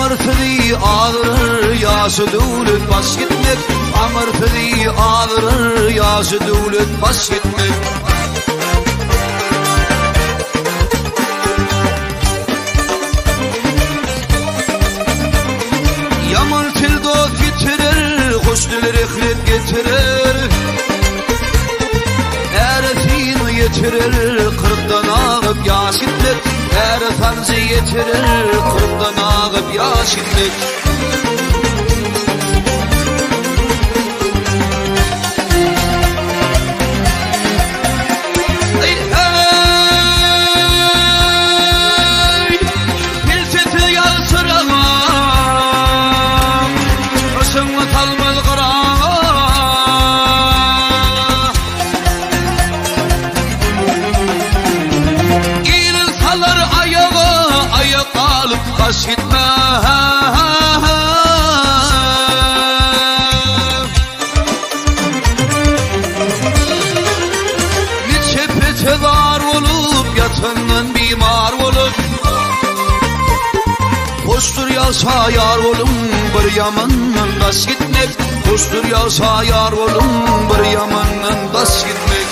Amartili ağırır yaşı dövlet bas gitmek. Amartili ağırır yaşı dövlet bas gitmek. Yaman til dost getirir, hoş dilir ehlet getirir. Eretini yetirir, kırktan ağıp yaş gitmek. Eretanızı yetirir, kırktan ağıp yaş gitmek. Bas gitme. Niçe petedar olup yatandan bimar olup. Hoştur yalsa yar olun bir yamandan bas gitmek. Hoştur yalsa yar olun bir yamandan bas gitmek.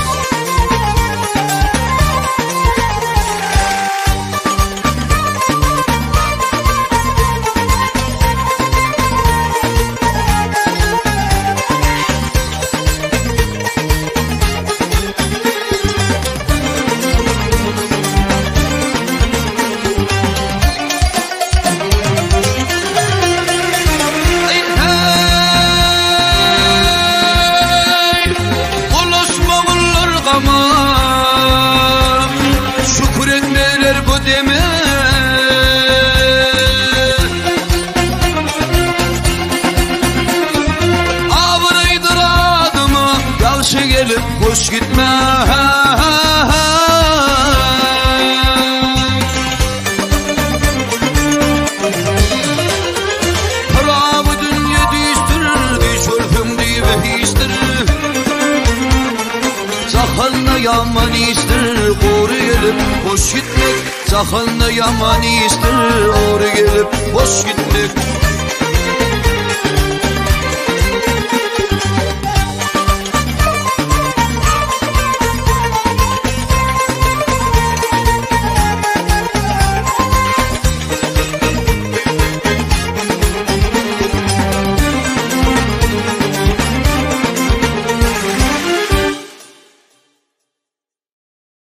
Şükür etmeler bu deme. Avıraydır adımı yalşı gelip hoş gitme. Para bu dünya değiştirir, düşürfüm diye histir. Sakalına yaman istir, uğru gelip hoş gitmek. Sakalına yaman istir, uğru gelip hoş gitmek.